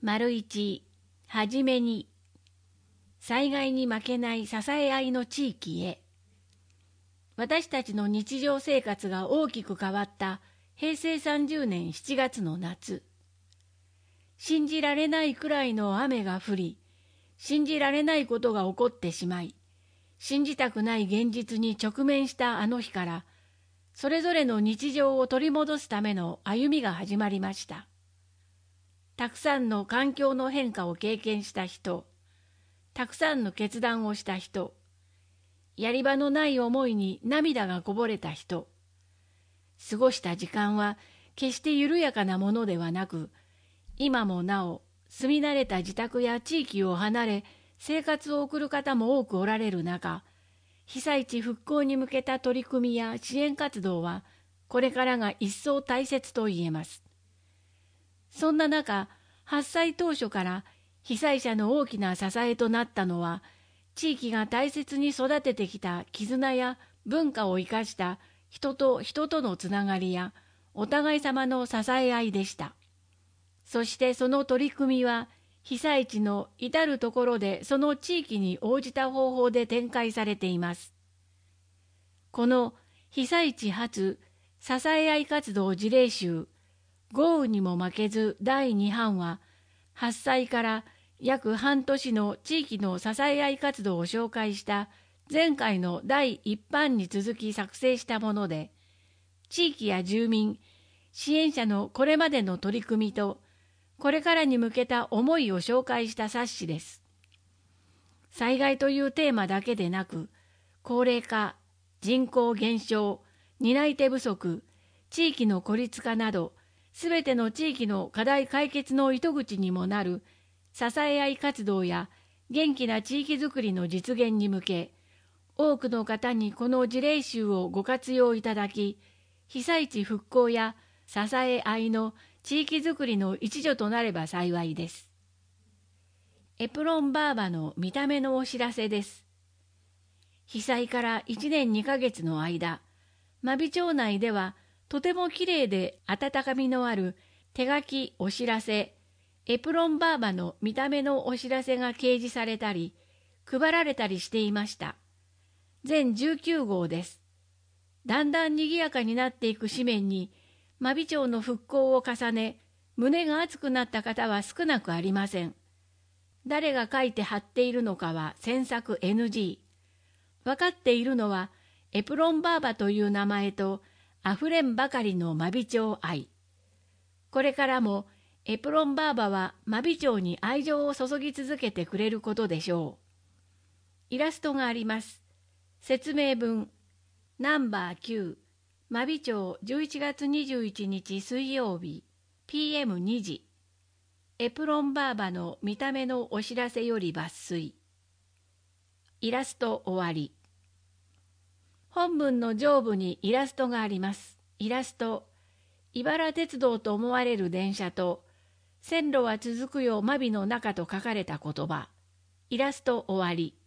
1、はじめに、災害に負けない支え合いの地域へ。私たちの日常生活が大きく変わった平成30年7月の夏。信じられないくらいの雨が降り、信じられないことが起こってしまい、信じたくない現実に直面したあの日から、それぞれの日常を取り戻すための歩みが始まりました。たくさんの環境の変化を経験した人、たくさんの決断をした人、やり場のない思いに涙がこぼれた人、過ごした時間は決して緩やかなものではなく、今もなお住み慣れた自宅や地域を離れ生活を送る方も多くおられる中、被災地復興に向けた取り組みや支援活動はこれからが一層大切と言えます。そんな中、発災当初から被災者の大きな支えとなったのは、地域が大切に育ててきた絆や文化を生かした人と人とのつながりやお互い様の支え合いでした。そしてその取り組みは被災地の至るところでその地域に応じた方法で展開されています。この被災地発支え合い活動事例集、豪雨にも負けず第2版は、発災から約半年の地域の支え合い活動を紹介した前回の第1版に続き作成したもので、地域や住民、支援者のこれまでの取り組みと、これからに向けた思いを紹介した冊子です。災害というテーマだけでなく、高齢化、人口減少、担い手不足、地域の孤立化など、すべての地域の課題解決の糸口にもなる支え合い活動や元気な地域づくりの実現に向け、多くの方にこの事例集をご活用いただき、被災地復興や支え合いの地域づくりの一助となれば幸いです。エプロンバーバの見た目のお知らせです。被災から1年2ヶ月の間、真備町内ではとてもきれいで温かみのある手書きお知らせ、エプロンバーバの見た目のお知らせが掲示されたり、配られたりしていました。全19号です。だんだん賑やかになっていく紙面に、真備町の復興を重ね、胸が熱くなった方は少なくありません。誰が書いて貼っているのかは詮索 NG。分かっているのは、エプロンバーバという名前と、あふれんばかりの真備町愛。これからも、エプロンバーバは真備町に愛情を注ぎ続けてくれることでしょう。イラストがあります。説明文、ナンバー9、真備町11月21日水曜日、PM2 時。エプロンバーバの見た目のお知らせより抜粋。イラスト終わり。本文の上部にイラストがあります。イラスト、茨鉄道と思われる電車と、線路は続くよ真備の中と書かれた言葉。イラスト終わり。